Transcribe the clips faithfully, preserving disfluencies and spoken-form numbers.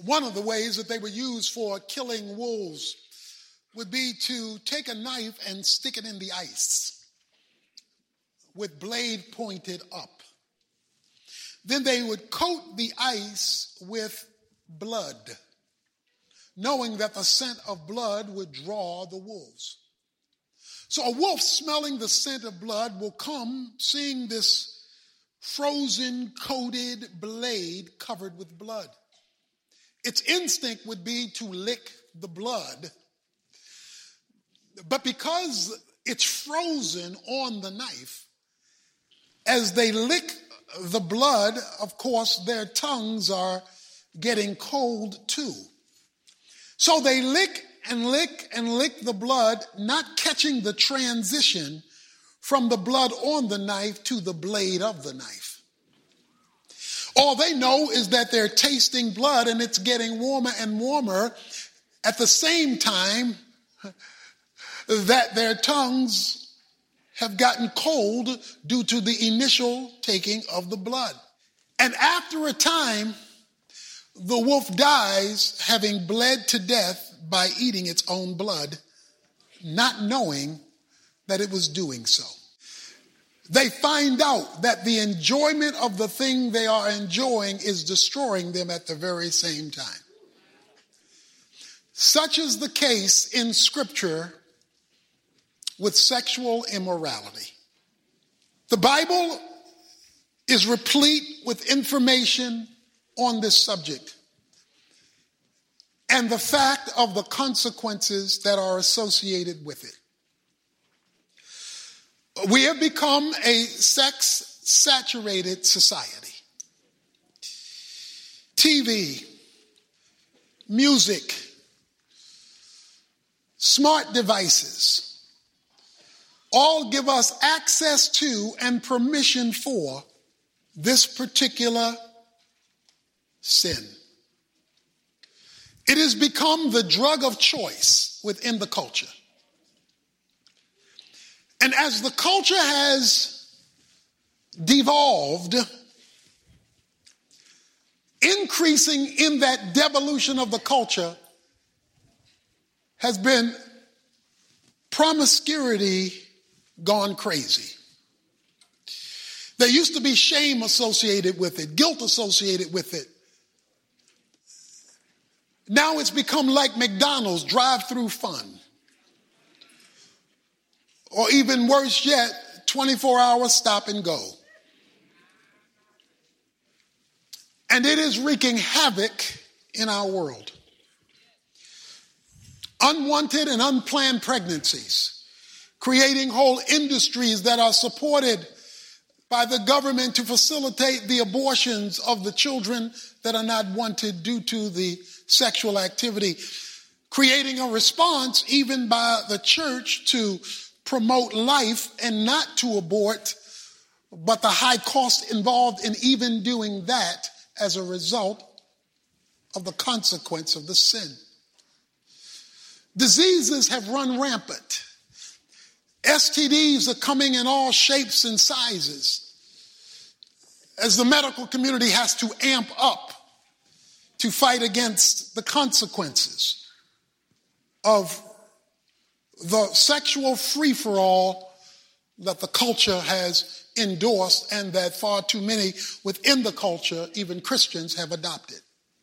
One of the ways that they were used for killing wolves would be to take a knife and stick it in the ice with blade pointed up. Then they would coat the ice with blood, knowing that the scent of blood would draw the wolves. So a wolf smelling the scent of blood will come, seeing this frozen, coated blade covered with blood. Its instinct would be to lick the blood. But because it's frozen on the knife, as they lick the blood, of course, their tongues are getting cold too. So they lick and lick and lick the blood, not catching the transition from the blood on the knife to the blade of the knife. All they know is that they're tasting blood and it's getting warmer and warmer at the same time that their tongues have gotten cold due to the initial taking of the blood. And after a time, the wolf dies having bled to death by eating its own blood, not knowing that it was doing so. They find out that the enjoyment of the thing they are enjoying is destroying them at the very same time. Such is the case in Scripture with sexual immorality. The Bible is replete with information on this subject and the fact of the consequences that are associated with it. We have become a sex-saturated society. T V, music, smart devices, all give us access to and permission for this particular sin. It has become the drug of choice within the culture. And as the culture has devolved, increasing in that devolution of the culture has been promiscuity gone crazy. There used to be shame associated with it, guilt associated with it. Now it's become like McDonald's drive-through fun. Or even worse yet, twenty-four hour stop and go. And it is wreaking havoc in our world. Unwanted and unplanned pregnancies, creating whole industries that are supported by the government to facilitate the abortions of the children that are not wanted due to the sexual activity, creating a response even by the church to promote life and not to abort, but the high cost involved in even doing that as a result of the consequence of the sin. Diseases have run rampant. S T Ds are coming in all shapes and sizes as the medical community has to amp up to fight against the consequences of the sexual free-for-all that the culture has endorsed and that far too many within the culture, even Christians, have adopted.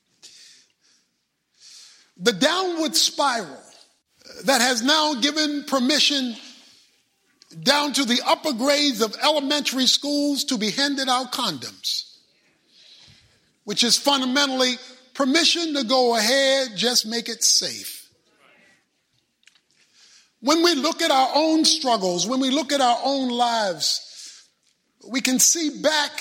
The downward spiral that has now given permission down to the upper grades of elementary schools to be handed out condoms, which is fundamentally permission to go ahead, just make it safe. When we look at our own struggles, when we look at our own lives, we can see back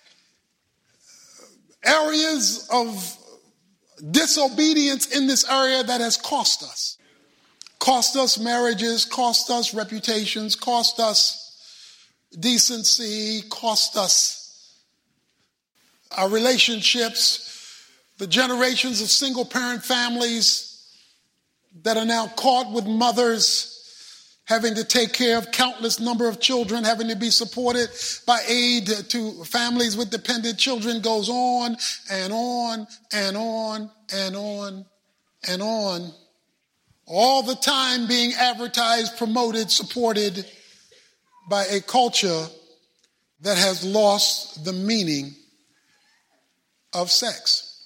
areas of disobedience in this area that has cost us. Cost us marriages, cost us reputations, cost us decency, cost us our relationships, the generations of single-parent families that are now caught with mothers having to take care of countless number of children, having to be supported by aid to families with dependent children, goes on and on and on and on and on. All the time being advertised, promoted, supported by a culture that has lost the meaning of sex.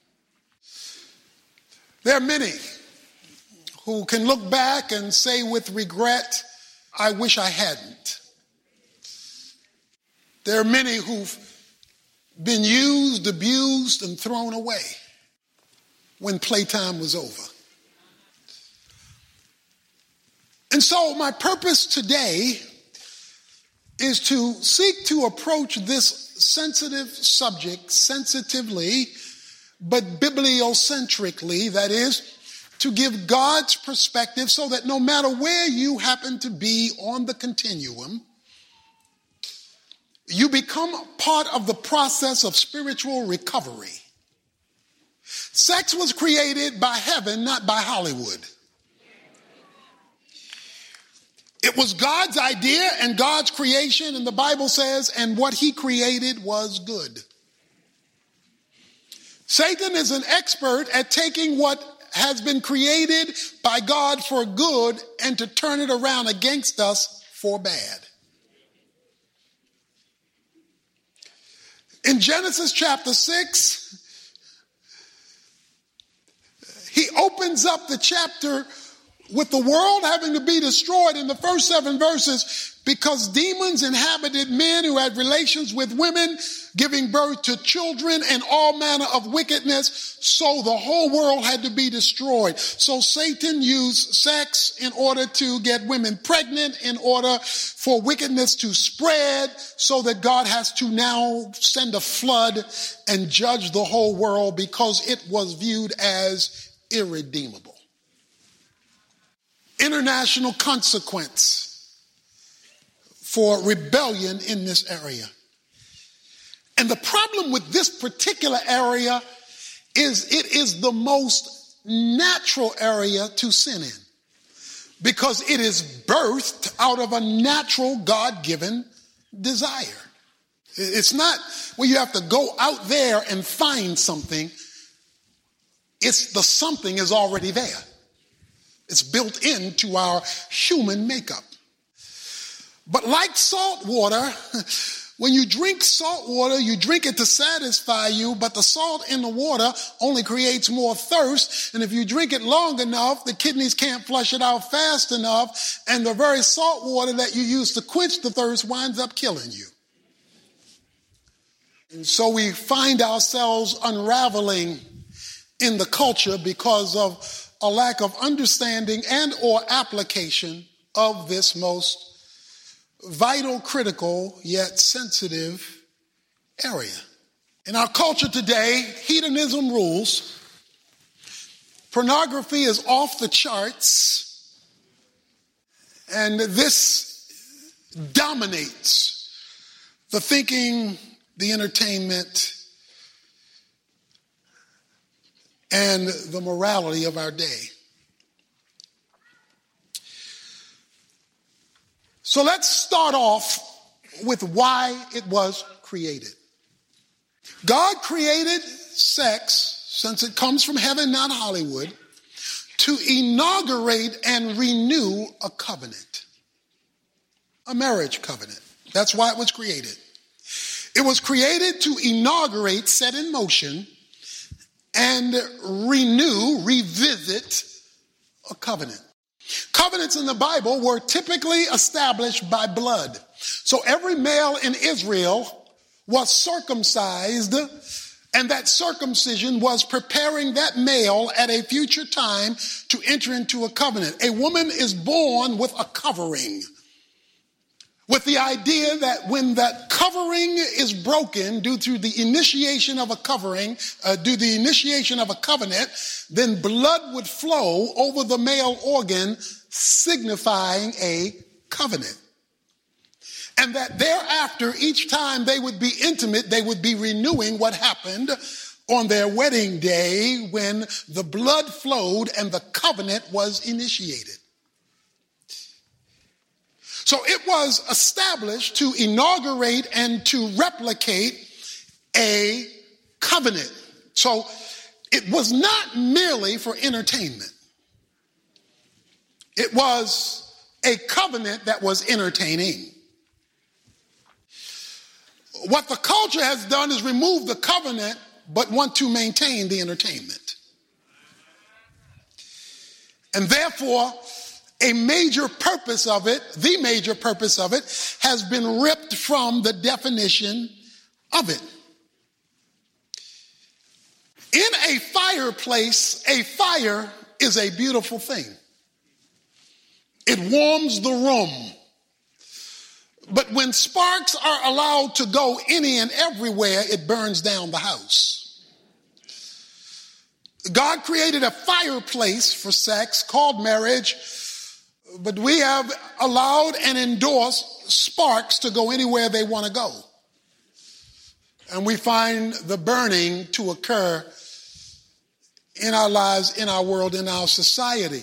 There are many who can look back and say with regret, I wish I hadn't. There are many who've been used, abused, and thrown away when playtime was over. And so my purpose today is to seek to approach this sensitive subject sensitively, but bibliocentrically, that is, to give God's perspective so that no matter where you happen to be on the continuum, you become part of the process of spiritual recovery. Sex was created by heaven, not by Hollywood. It was God's idea and God's creation, and the Bible says, and what he created was good. Satan is an expert at taking what has been created by God for good and to turn it around against us for bad. In Genesis chapter six, he opens up the chapter with the world having to be destroyed in the first seven verses because demons inhabited men who had relations with women, giving birth to children and all manner of wickedness. So the whole world had to be destroyed. So Satan used sex in order to get women pregnant, in order for wickedness to spread, so that God has to now send a flood and judge the whole world because it was viewed as irredeemable. International consequence for rebellion in this area. And the problem with this particular area is it is the most natural area to sin in, because it is birthed out of a natural God-given desire. It's not where you have to go out there and find something. It's the something is already there. It's built into our human makeup. But like salt water, when you drink salt water, you drink it to satisfy you, but the salt in the water only creates more thirst. And if you drink it long enough, the kidneys can't flush it out fast enough, and the very salt water that you use to quench the thirst winds up killing you. And so we find ourselves unraveling in the culture because of a lack of understanding and or application of this most vital, critical, yet sensitive area. In our culture today, hedonism rules. Pornography is off the charts. And this dominates the thinking, the entertainment, and the morality of our day. So let's start off with why it was created. God created sex, since it comes from heaven, not Hollywood, to inaugurate and renew a covenant, a marriage covenant. That's why it was created. It was created to inaugurate, set in motion, and renew, revisit a covenant. Covenants in the Bible were typically established by blood. So every male in Israel was circumcised, and that circumcision was preparing that male at a future time to enter into a covenant. A woman is born with a covering, with the idea that when that covering is broken due to the initiation of a covering, uh, due to the initiation of a covenant, then blood would flow over the male organ, signifying a covenant. And that thereafter, each time they would be intimate, they would be renewing what happened on their wedding day when the blood flowed and the covenant was initiated. So it was established to inaugurate and to replicate a covenant. So it was not merely for entertainment. It was a covenant that was entertaining. What the culture has done is remove the covenant but want to maintain the entertainment. And therefore, a major purpose of it, the major purpose of it, has been ripped from the definition of it. In a fireplace, a fire is a beautiful thing. It warms the room. But when sparks are allowed to go any and everywhere, it burns down the house. God created a fireplace for sex called marriage, but we have allowed and endorsed sparks to go anywhere they want to go. And we find the burning to occur in our lives, in our world, in our society.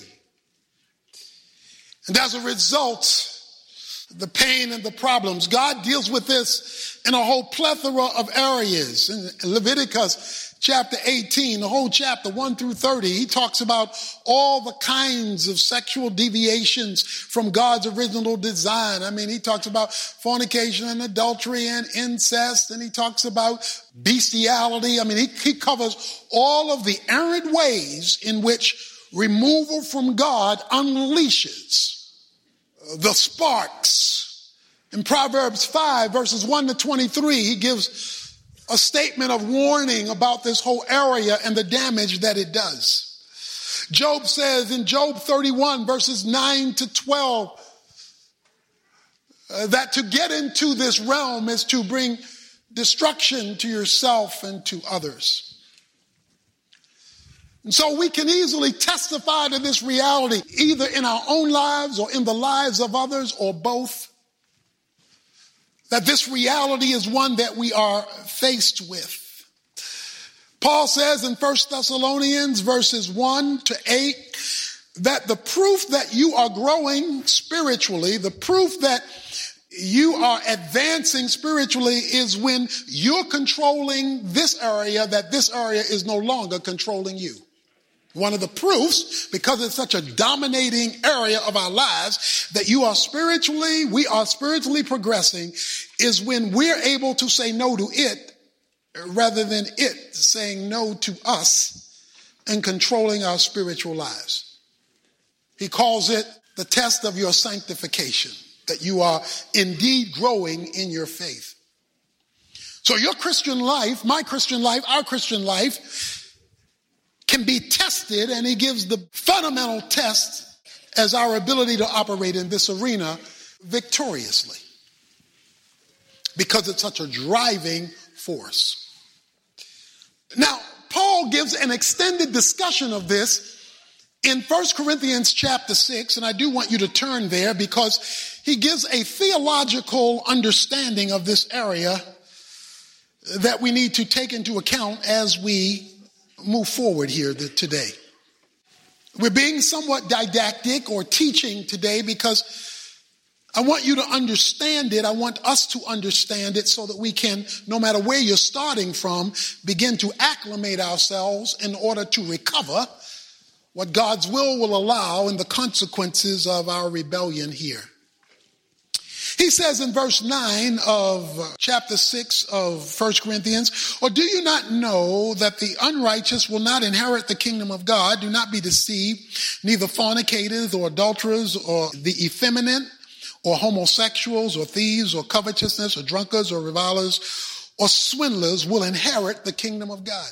And as a result, the pain and the problems. God deals with this in a whole plethora of areas. In Leviticus chapter eighteen, the whole chapter one through thirty, he talks about all the kinds of sexual deviations from God's original design. I mean, he talks about fornication and adultery and incest, and he talks about bestiality. I mean, he, he covers all of the errant ways in which removal from God unleashes the sparks. In Proverbs five, verses one to twenty-three, he gives a statement of warning about this whole area and the damage that it does. Job says in Job thirty-one, verses nine to twelve, uh, that to get into this realm is to bring destruction to yourself and to others. And so we can easily testify to this reality, either in our own lives or in the lives of others, or both, that this reality is one that we are faced with. Paul says in First Thessalonians verses one to eight, that the proof that you are growing spiritually, the proof that you are advancing spiritually, is when you're controlling this area, that this area is no longer controlling you. One of the proofs, because it's such a dominating area of our lives, that you are spiritually, we are spiritually progressing, is when we're able to say no to it rather than it saying no to us and controlling our spiritual lives. He calls it the test of your sanctification, that you are indeed growing in your faith. So your Christian life, my Christian life, our Christian life can be tested, and he gives the fundamental test as our ability to operate in this arena victoriously, because it's such a driving force. Now, Paul gives an extended discussion of this in First Corinthians chapter six, and I do want you to turn there because he gives a theological understanding of this area that we need to take into account as we move forward here today. We're being somewhat didactic or teaching today because I want you to understand it. I want us to understand it so that we can, no matter where you're starting from, begin to acclimate ourselves in order to recover what God's will will allow and the consequences of our rebellion here. He says in verse nine of chapter six of First Corinthians, or do you not know that the unrighteous will not inherit the kingdom of God? Do not be deceived, neither fornicators or adulterers or the effeminate or homosexuals or thieves or covetousness or drunkards or revilers or swindlers will inherit the kingdom of God.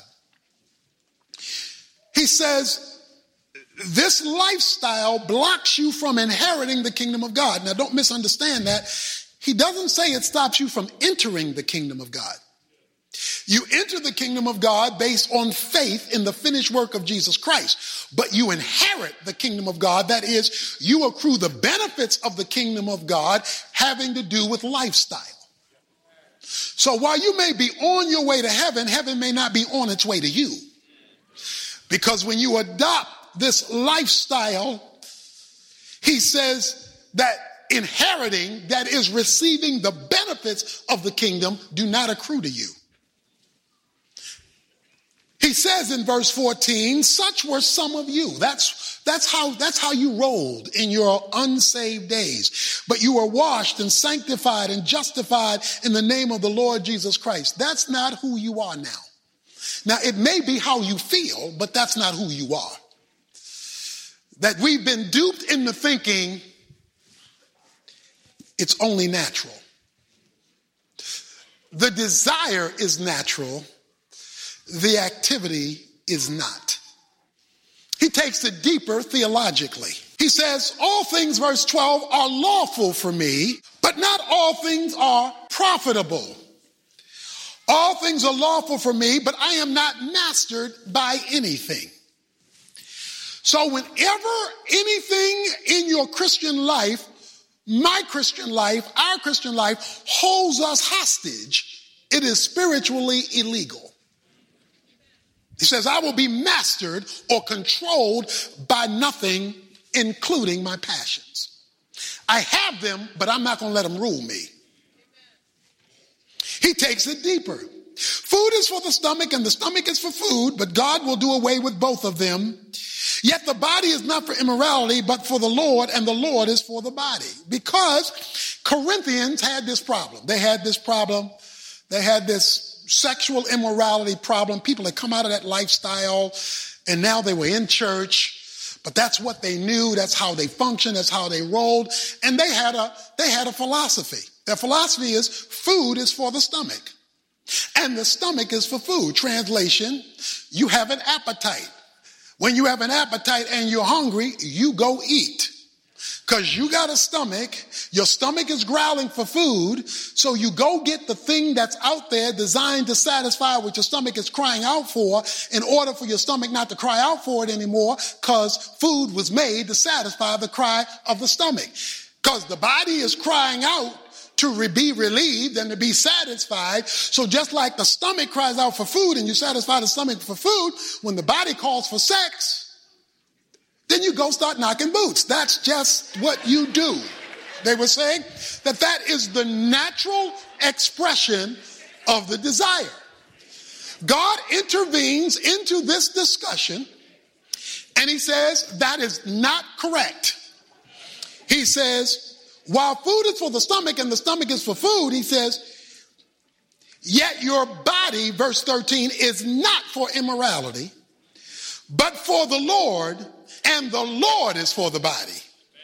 He says, this lifestyle blocks you from inheriting the kingdom of God. Now, don't misunderstand that. He doesn't say it stops you from entering the kingdom of God. You enter the kingdom of God based on faith in the finished work of Jesus Christ. But you inherit the kingdom of God. That is, you accrue the benefits of the kingdom of God having to do with lifestyle. So while you may be on your way to heaven, heaven may not be on its way to you. Because when you adopt this lifestyle, he says that inheriting, that is receiving the benefits of the kingdom, do not accrue to you. He says in verse fourteen, such were some of you. That's, that's how, that's how you rolled in your unsaved days. But you were washed and sanctified and justified in the name of the Lord Jesus Christ. That's not who you are now. Now, it may be how you feel, but that's not who you are. That we've been duped into thinking it's only natural. The desire is natural. The activity is not. He takes it deeper theologically. He says, all things, verse twelve, are lawful for me, but not all things are profitable. All things are lawful for me, but I am not mastered by anything. So whenever anything in your Christian life, my Christian life, our Christian life, holds us hostage, it is spiritually illegal. He says, I will be mastered or controlled by nothing, including my passions. I have them, but I'm not going to let them rule me. He takes it deeper. Food is for the stomach and the stomach is for food, but God will do away with both of them. Yet the body is not for immorality, but for the Lord, and the Lord is for the body. Because Corinthians had this problem. They had this problem. They had this sexual immorality problem. People had come out of that lifestyle, and now they were in church, but that's what they knew. That's how they functioned. That's how they rolled. And they had a, they had a philosophy. Their philosophy is food is for the stomach, and the stomach is for food. Translation, you have an appetite. When you have an appetite and you're hungry, you go eat. Because you got a stomach, your stomach is growling for food, so you go get the thing that's out there designed to satisfy what your stomach is crying out for, in order for your stomach not to cry out for it anymore, because food was made to satisfy the cry of the stomach. Because the body is crying out to re- be relieved and to be satisfied. So just like the stomach cries out for food and you satisfy the stomach for food, when the body calls for sex, then you go start knocking boots. That's just what you do. They were saying that that is the natural expression of the desire. God intervenes into this discussion, and he says that is not correct. He says, while food is for the stomach and the stomach is for food, he says, yet your body, verse thirteen, is not for immorality, but for the Lord, and the Lord is for the body.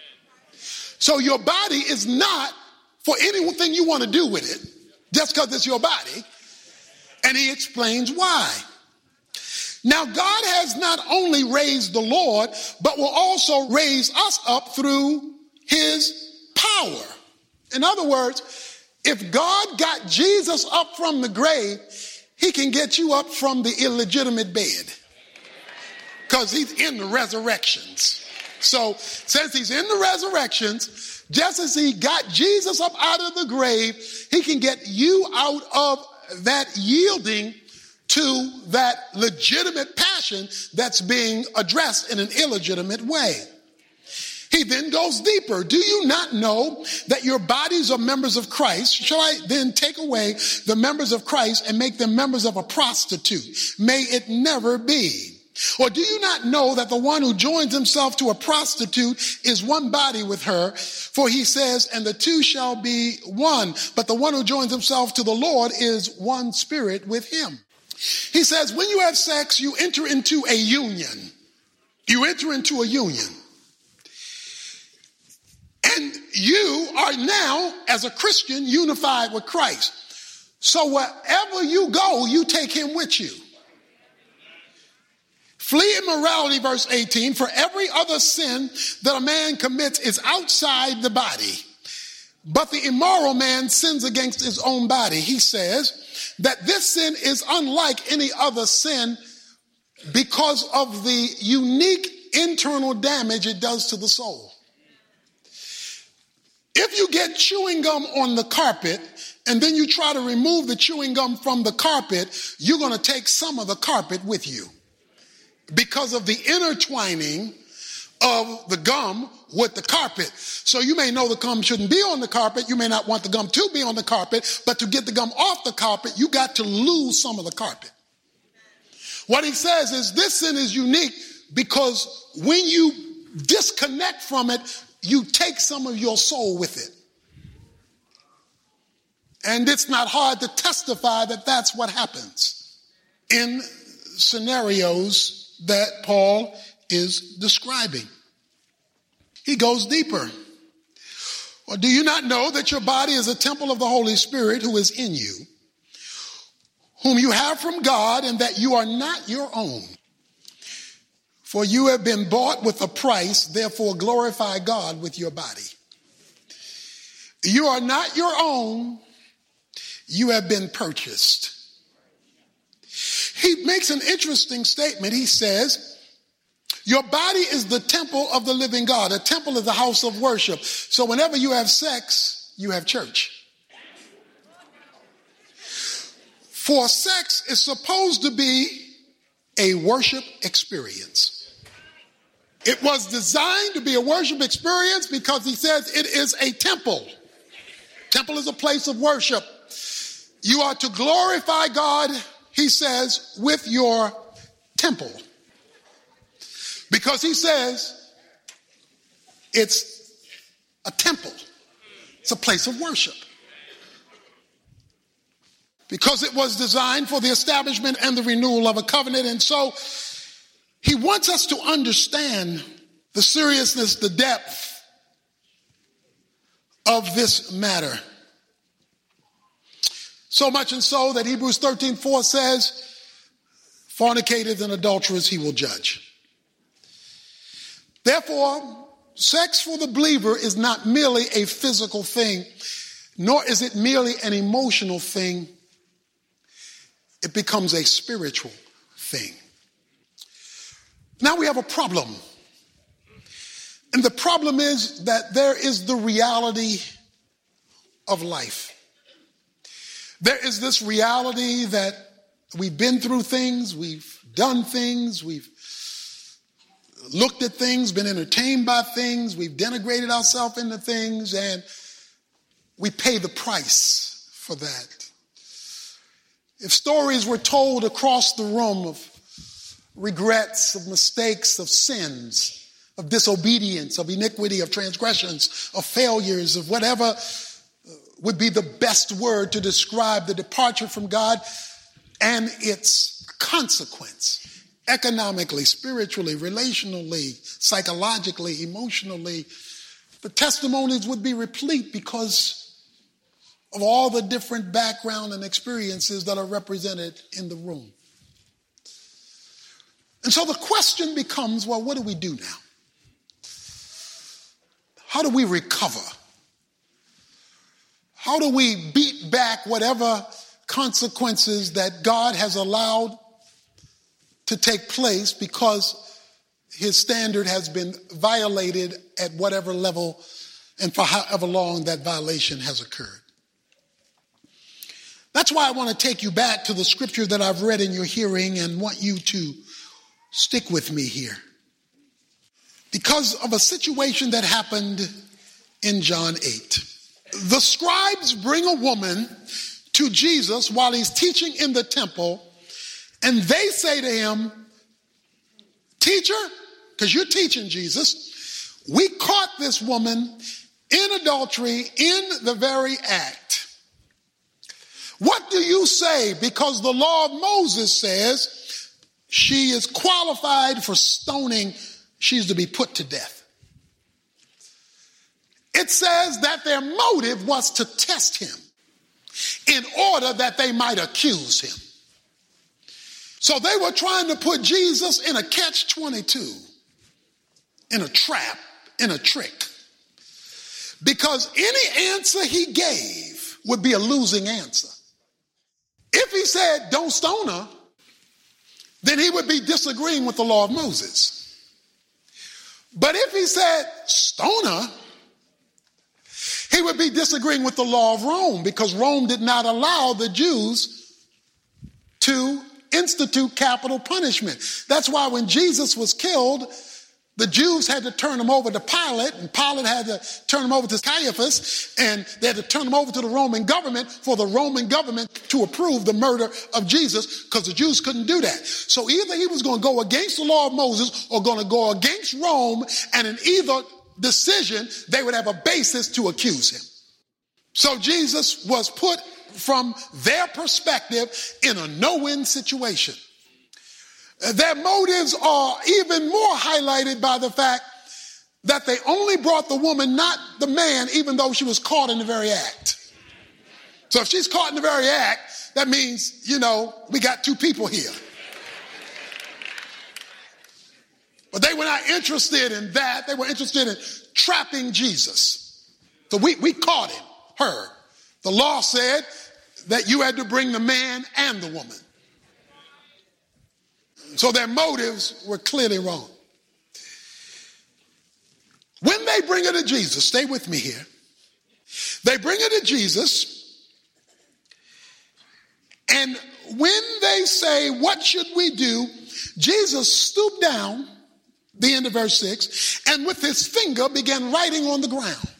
So your body is not for anything you want to do with it, just because it's your body. And he explains why. Now, God has not only raised the Lord, but will also raise us up through his power. In other words, if God got Jesus up from the grave, he can get you up from the illegitimate bed. Because he's in the resurrections. So since he's in the resurrections, just as he got Jesus up out of the grave, he can get you out of that yielding to that legitimate passion that's being addressed in an illegitimate way. He then goes deeper. Do you not know that your bodies are members of Christ? Shall I then take away the members of Christ and make them members of a prostitute? May it never be. Or do you not know that the one who joins himself to a prostitute is one body with her? For he says, and the two shall be one. But the one who joins himself to the Lord is one spirit with him. He says, when you have sex, you enter into a union. You enter into a union. And you are now, as a Christian, unified with Christ. So wherever you go, you take him with you. Flee immorality, verse eighteen, for every other sin that a man commits is outside the body. But the immoral man sins against his own body. He says that this sin is unlike any other sin because of the unique internal damage it does to the soul. If you get chewing gum on the carpet and then you try to remove the chewing gum from the carpet, you're going to take some of the carpet with you, because of the intertwining of the gum with the carpet. So you may know the gum shouldn't be on the carpet. You may not want the gum to be on the carpet, but to get the gum off the carpet, you got to lose some of the carpet. What he says is this sin is unique because when you disconnect from it, you take some of your soul with it. And it's not hard to testify that that's what happens in scenarios that Paul is describing. He goes deeper. Or do you not know that your body is a temple of the Holy Spirit who is in you, whom you have from God, and that you are not your own? For you have been bought with a price, therefore glorify God with your body. You are not your own, you have been purchased. He makes an interesting statement. He says, your body is the temple of the living God. A temple is the house of worship. So whenever you have sex, you have church. For sex is supposed to be a worship experience. It was designed to be a worship experience because he says it is a temple. Temple is a place of worship. You are to glorify God, he says, with your temple. Because he says it's a temple. It's a place of worship. Because it was designed for the establishment and the renewal of a covenant. And so he wants us to understand the seriousness, the depth of this matter. So much and so that Hebrews thirteen four says, fornicators and adulterers he will judge. Therefore, sex for the believer is not merely a physical thing, nor is it merely an emotional thing. It becomes a spiritual thing. Now we have a problem. And the problem is that there is the reality of life. There is this reality that we've been through things, we've done things, we've looked at things, been entertained by things, we've denigrated ourselves into things, and we pay the price for that. If stories were told across the room of regrets, of mistakes, of sins, of disobedience, of iniquity, of transgressions, of failures, of whatever would be the best word to describe the departure from God and its consequence, economically, spiritually, relationally, psychologically, emotionally, the testimonies would be replete because of all the different background and experiences that are represented in the room. And so the question becomes, well, what do we do now? How do we recover? How do we beat back whatever consequences that God has allowed to take place because his standard has been violated at whatever level and for however long that violation has occurred? That's why I want to take you back to the scripture that I've read in your hearing and want you to stick with me here. Because of a situation that happened in John eight. The scribes bring a woman to Jesus while he's teaching in the temple, and they say to him, teacher, because you're teaching Jesus, we caught this woman in adultery in the very act. What do you say? Because the law of Moses says she is qualified for stoning. She's to be put to death. It says that their motive was to test him in order that they might accuse him. So they were trying to put Jesus in a catch twenty-two, in a trap, in a trick. Because any answer he gave would be a losing answer. If he said, don't stone her, then he would be disagreeing with the law of Moses. But if he said, stone her, he would be disagreeing with the law of Rome, because Rome did not allow the Jews to institute capital punishment. That's why when Jesus was killed, the Jews had to turn him over to Pilate, and Pilate had to turn him over to Caiaphas, and they had to turn him over to the Roman government for the Roman government to approve the murder of Jesus, because the Jews couldn't do that. So either he was going to go against the law of Moses or going to go against Rome, and in either decision, they would have a basis to accuse him. So Jesus was put, from their perspective, in a no-win situation. Their motives are even more highlighted by the fact that they only brought the woman, not the man, even though she was caught in the very act. So if she's caught in the very act, that means, you know, we got two people here. But they were not interested in that. They were interested in trapping Jesus. So we, we caught him, her. The law said that you had to bring the man and the woman. So their motives were clearly wrong. When they bring her to Jesus, stay with me here. They bring her to Jesus, and when they say, what should we do? Jesus stooped down, the end of verse six, and with his finger began writing on the ground.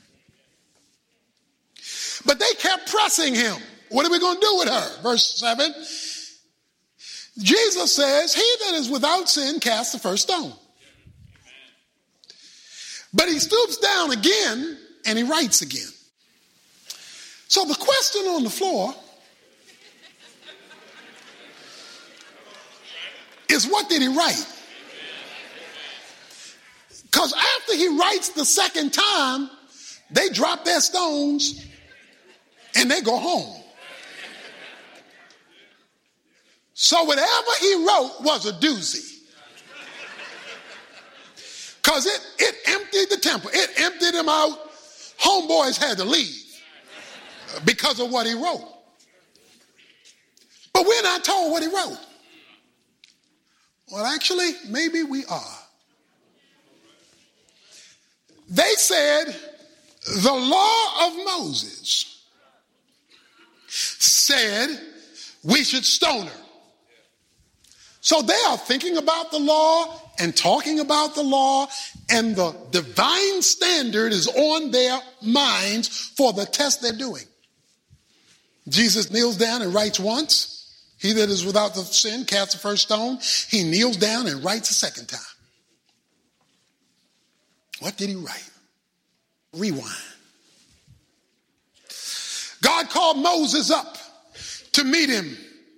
But they kept pressing him. What are we going to do with her? Verse seven. Jesus says, he that is without sin cast the first stone. But he stoops down again and he writes again. So the question on the floor is, what did he write? Because after he writes the second time, they drop their stones and they go home. So whatever he wrote was a doozy. Because it, it emptied the temple. It emptied him out. Homeboys had to leave because of what he wrote. But we're not told what he wrote. Well, actually, maybe we are. They said the law of Moses said we should stone her. So they are thinking about the law and talking about the law, and the divine standard is on their minds for the test they're doing. Jesus kneels down and writes once. He that is without the sin casts the first stone. He kneels down and writes a second time. What did he write? Rewind. God called Moses up to meet him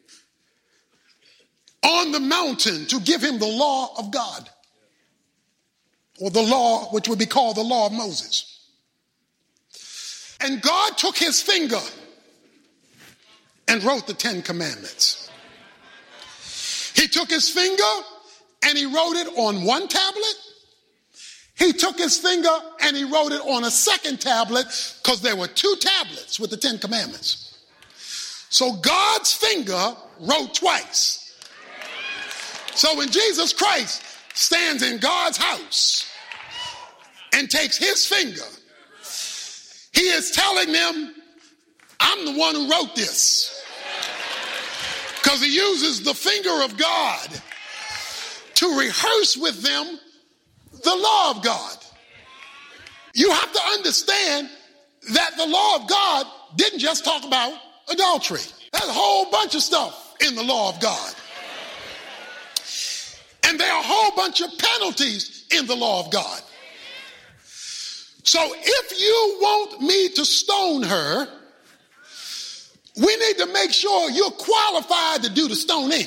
on the mountain to give him the law of God, or the law which would be called the law of Moses. And God took his finger and wrote the Ten Commandments. He took his finger and he wrote it on one tablet. He took his finger and he wrote it on a second tablet, because there were two tablets with the Ten Commandments. So God's finger wrote twice. So when Jesus Christ stands in God's house and takes his finger, he is telling them, I'm the one who wrote this. Because he uses the finger of God to rehearse with them the law of God. You have to understand that the law of God didn't just talk about adultery. There's a whole bunch of stuff in the law of God. And there are a whole bunch of penalties in the law of God. So if you want me to stone her, we need to make sure you're qualified to do the stoning.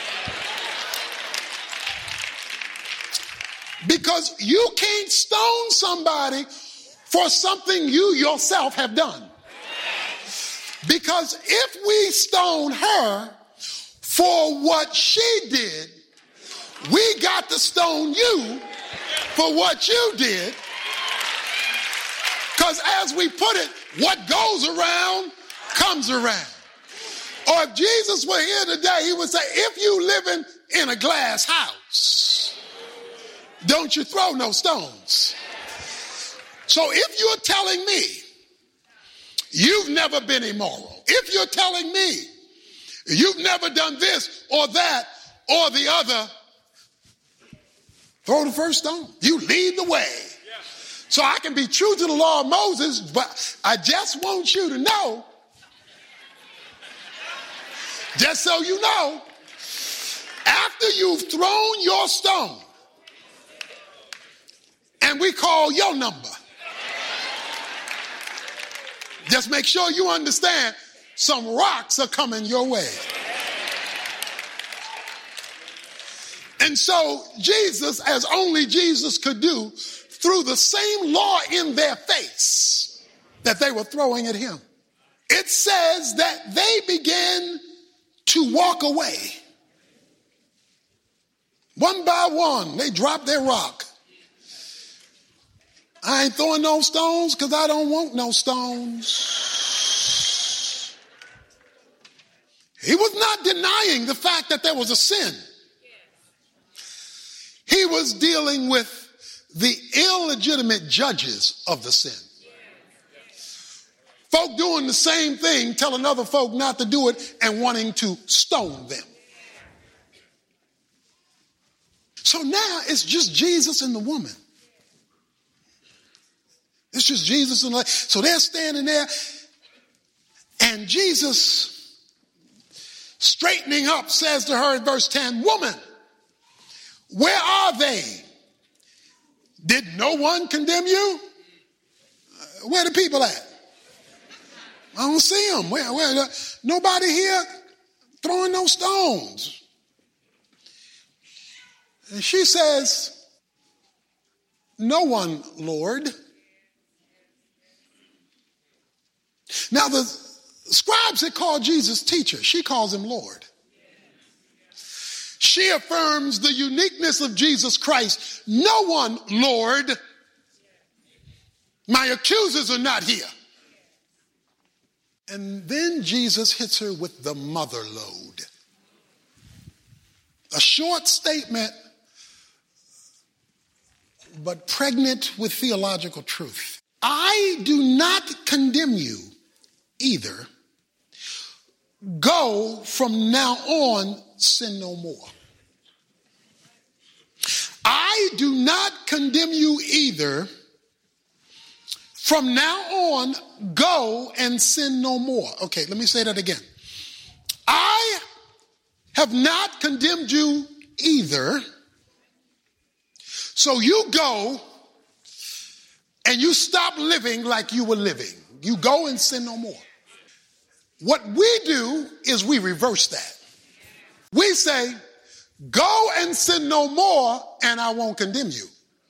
Because you can't stone somebody for something you yourself have done. Because if we stone her for what she did, we got to stone you for what you did. Because as we put it, what goes around comes around. Or if Jesus were here today, he would say, if you living in a glass house, don't you throw no stones. So if you're telling me you've never been immoral, if you're telling me you've never done this or that or the other, Throw the first stone. You lead the way. So I can be true to the law of Moses, but I just want you to know, just so you know, after you've thrown your stone, and we call your number, just make sure you understand some rocks are coming your way. And so Jesus, as only Jesus could do, threw the same law in their face that they were throwing at him. It says that they began to walk away. One by one, they dropped their rock. I ain't throwing no stones because I don't want no stones. He was not denying the fact that there was a sin. He was dealing with the illegitimate judges of the sin. Folk doing the same thing, telling other folk not to do it and wanting to stone them. So now it's just Jesus and the woman. It's just Jesus and the, so they're standing there, and Jesus, straightening up, says to her in verse ten, "Woman, where are they? Did no one condemn you?" Uh, where the people at? I don't see them. Where, where, nobody here throwing no stones. And she says, "No one, Lord." Now the scribes had called Jesus teacher. She calls him Lord. She affirms the uniqueness of Jesus Christ. "No one, Lord. My accusers are not here." And then Jesus hits her with the mother lode. A short statement, but pregnant with theological truth. "I do not condemn you either. Go from now on, sin no more." I do not condemn you either. From now on, go and sin no more. Okay, let me say that again. I have not condemned you either. So you go and you stop living like you were living. You go and sin no more. What we do is we reverse that. We say, go and sin no more, and I won't condemn you.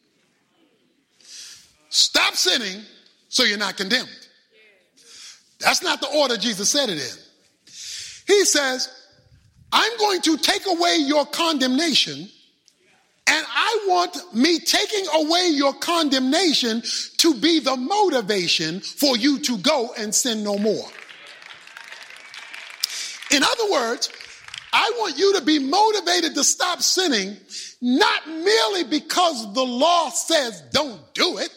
Stop sinning so you're not condemned. That's not the order Jesus said it in. He says, I'm going to take away your condemnation, and I want me taking away your condemnation to be the motivation for you to go and sin no more. In other words, I want you to be motivated to stop sinning, not merely because the law says don't do it.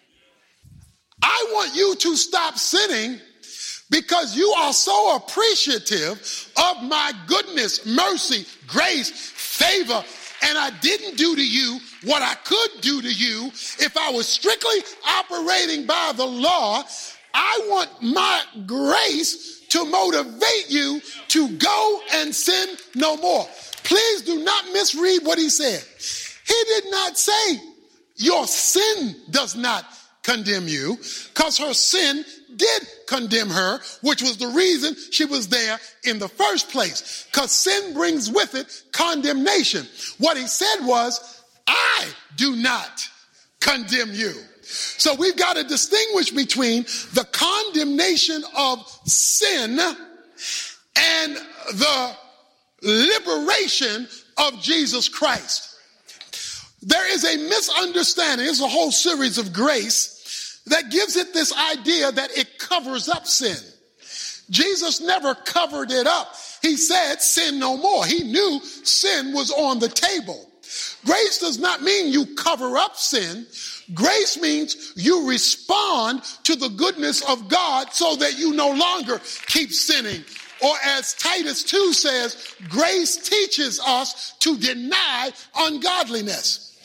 I want you to stop sinning because you are so appreciative of my goodness, mercy, grace, favor, and I didn't do to you what I could do to you if I was strictly operating by the law. I want my grace to motivate you to go and sin no more. Please do not misread what he said. He did not say your sin does not condemn you, because her sin did condemn her, which was the reason she was there in the first place, because sin brings with it condemnation. What he said was, I do not condemn you. So we've got to distinguish between the condemnation of sin and the liberation of Jesus Christ. There is a misunderstanding. There's a whole series of grace that gives it this idea that it covers up sin. Jesus never covered it up. He said, sin no more. He knew sin was on the table. Grace does not mean you cover up sin. Grace means you respond to the goodness of God so that you no longer keep sinning. Or as Titus two says, grace teaches us to deny ungodliness.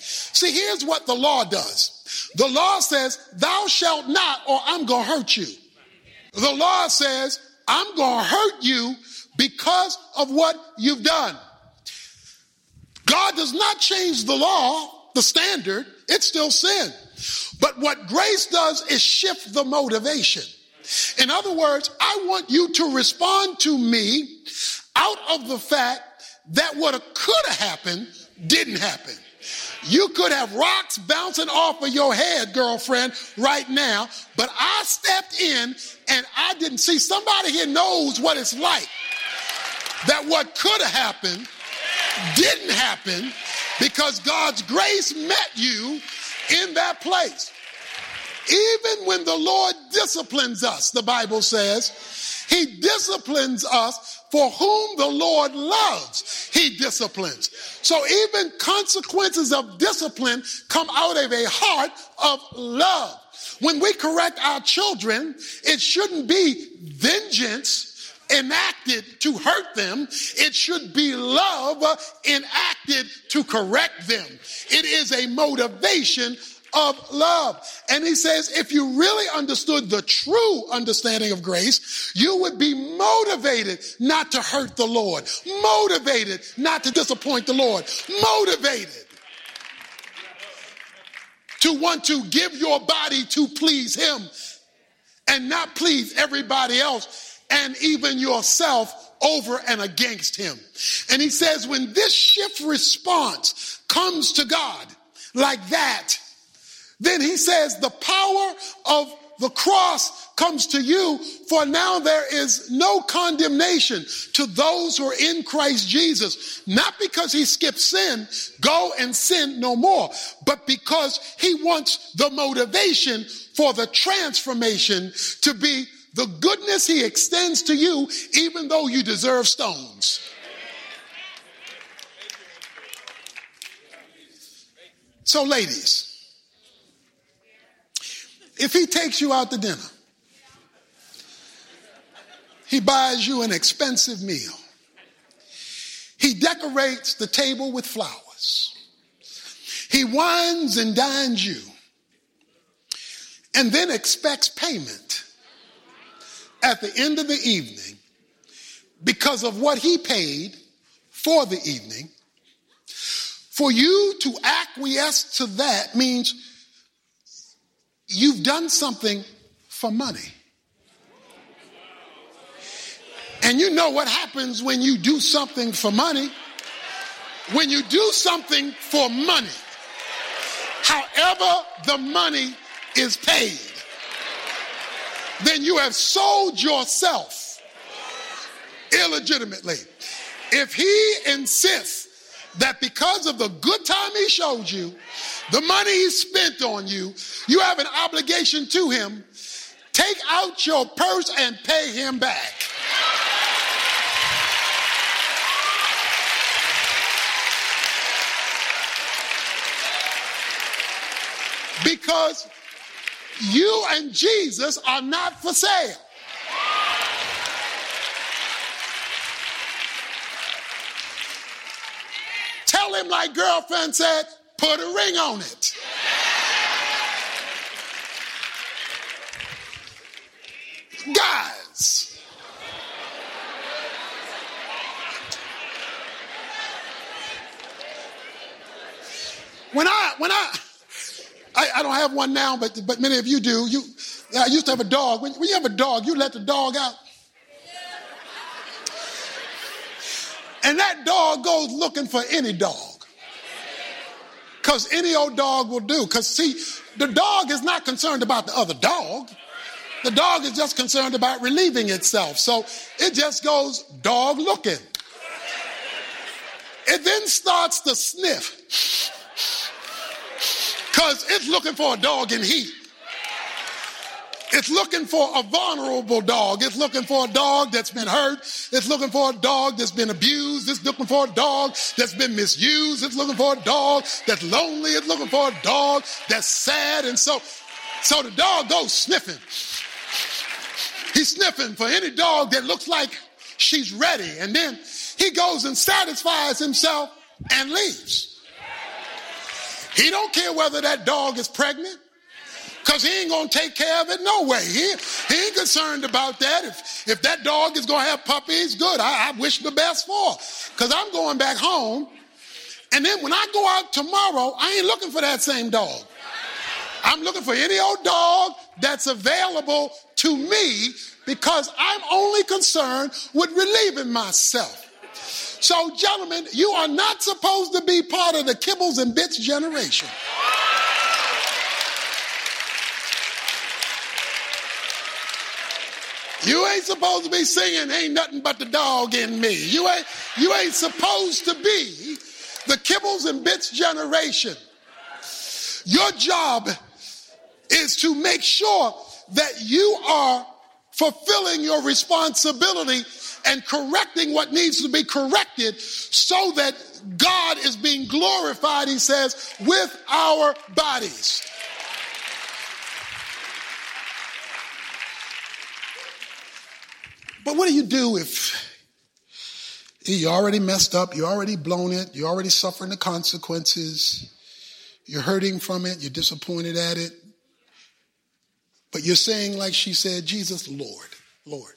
See, here's what the law does. The law says, thou shalt not, or I'm going to hurt you. The law says, I'm going to hurt you because of what you've done. God does not change the law, the standard. It's still sin. But what grace does is shift the motivation. In other words, I want you to respond to me out of the fact that what could have happened didn't happen. You could have rocks bouncing off of your head, girlfriend, right now, but I stepped in and I didn't see. Somebody here knows what it's like. That what could have happened didn't happen because God's grace met you in that place. Even when the Lord disciplines us, the Bible says, he disciplines us for whom the Lord loves, he disciplines. So even consequences of discipline come out of a heart of love. When we correct our children, it shouldn't be vengeance enacted to hurt them. It should be love enacted to correct them. It is a motivation of love. And he says, if you really understood the true understanding of grace, you would be motivated not to hurt the Lord, motivated not to disappoint the Lord, motivated to want to give your body to please him and not please everybody else and even yourself over and against him. And he says, when this shift response comes to God like that, then he says the power of the cross comes to you, for now there is no condemnation to those who are in Christ Jesus. Not because he skipped sin, go and sin no more, but because he wants the motivation for the transformation to be the goodness he extends to you, even though you deserve stones. So ladies, if he takes you out to dinner, he buys you an expensive meal, he decorates the table with flowers, he wines and dines you, and then expects payment at the end of the evening because of what he paid for the evening, for you to acquiesce to that means you've done something for money. And you know what happens when you do something for money? When you do something for money, however the money is paid, then you have sold yourself illegitimately. If he insists that because of the good time he showed you, the money he spent on you, you have an obligation to him, take out your purse and pay him back. Because you and Jesus are not for sale. Tell him like girlfriend said, put a ring on it. Guys, when I, when I, I, I don't have one now, but, but many of you do. You, I used to have a dog. When, when you have a dog, you let the dog out. And that dog goes looking for any dog. Because any old dog will do. Because see, the dog is not concerned about the other dog. The dog is just concerned about relieving itself. So it just goes dog looking. It then starts to sniff. Because it's looking for a dog in heat. It's looking for a vulnerable dog. It's looking for a dog that's been hurt. It's looking for a dog that's been abused. It's looking for a dog that's been misused. It's looking for a dog that's lonely. It's looking for a dog that's sad. And so, so the dog goes sniffing. He's sniffing for any dog that looks like she's ready. And then he goes and satisfies himself and leaves. He don't care whether that dog is pregnant, because he ain't going to take care of it no way. He, he ain't concerned about that. If, if that dog is going to have puppies, good. I, I wish the best for her, because I'm going back home. And then when I go out tomorrow, I ain't looking for that same dog. I'm looking for any old dog that's available to me, because I'm only concerned with relieving myself. So, gentlemen, you are not supposed to be part of the kibbles and bits generation. You ain't supposed to be singing "Ain't Nothing But the Dog in Me." You ain't, you ain't supposed to be the kibbles and bits generation. Your job is to make sure that you are fulfilling your responsibility and correcting what needs to be corrected, so that God is being glorified, he says, with our bodies. But what do you do if you already messed up, you already blown it, you're already suffering the consequences, you're hurting from it, you're disappointed at it, but you're saying, like she said, Jesus, Lord, Lord,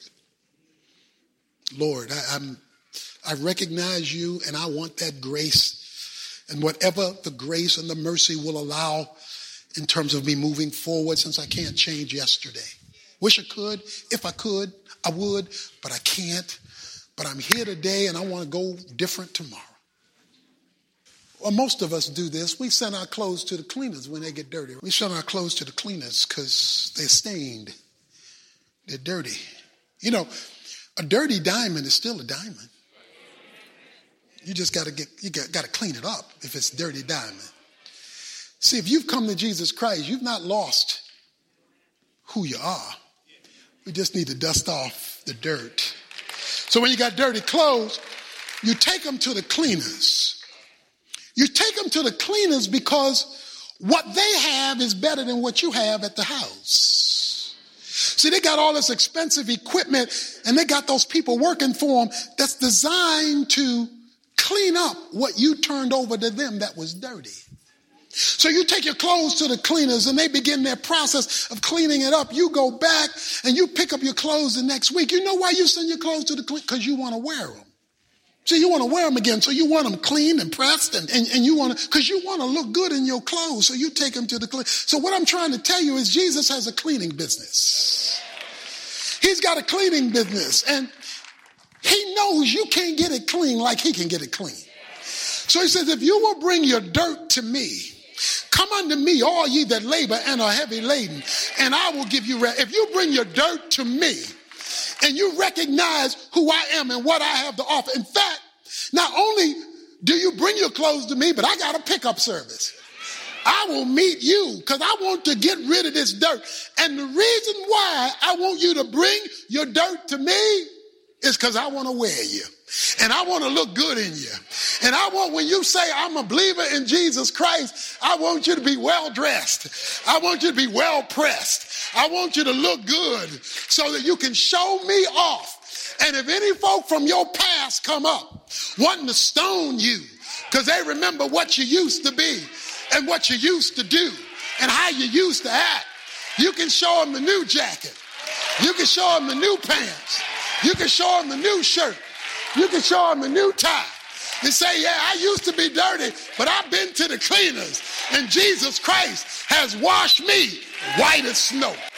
Lord, I, I'm, I recognize you, and I want that grace, and whatever the grace and the mercy will allow in terms of me moving forward, since I can't change yesterday. Wish I could. If I could, I would, but I can't. But I'm here today, and I want to go different tomorrow. Well, most of us do this. We send our clothes to the cleaners when they get dirty. We send our clothes to the cleaners because they're stained. They're dirty. You know, a dirty diamond is still a diamond. You just got to get, you got, got to clean it up if it's dirty diamond. See, if you've come to Jesus Christ, you've not lost who you are. We just need to dust off the dirt. So when you got dirty clothes, you take them to the cleaners. You take them to the cleaners because what they have is better than what you have at the house. See, they got all this expensive equipment, and they got those people working for them that's designed to clean up what you turned over to them that was dirty. So you take your clothes to the cleaners, and they begin their process of cleaning it up. You go back and you pick up your clothes the next week. You know why you send your clothes to the cleaners? Because you want to wear them. See, you want to wear them again, so you want them clean and pressed, and, and, and you want to, because you want to look good in your clothes, so you take them to the cleaners. So what I'm trying to tell you is Jesus has a cleaning business. He's got a cleaning business, and he knows you can't get it clean like he can get it clean. So he says, if you will bring your dirt to me, come unto me, all ye that labor and are heavy laden, and I will give you rest. If you bring your dirt to me, and you recognize who I am and what I have to offer. In fact, not only do you bring your clothes to me, but I got a pickup service. I will meet you because I want to get rid of this dirt. And the reason why I want you to bring your dirt to me is because I want to wear you. And I want to look good in you. And I want, when you say I'm a believer in Jesus Christ, I want you to be well dressed. I want you to be well pressed. I want you to look good so that you can show me off. And if any folk from your past come up wanting to stone you because they remember what you used to be and what you used to do and how you used to act, you can show them the new jacket. You can show them the new pants. You can show them the new shirt. You can show them the new tie. And say, yeah, I used to be dirty, but I've been to the cleaners. And Jesus Christ has washed me white as snow.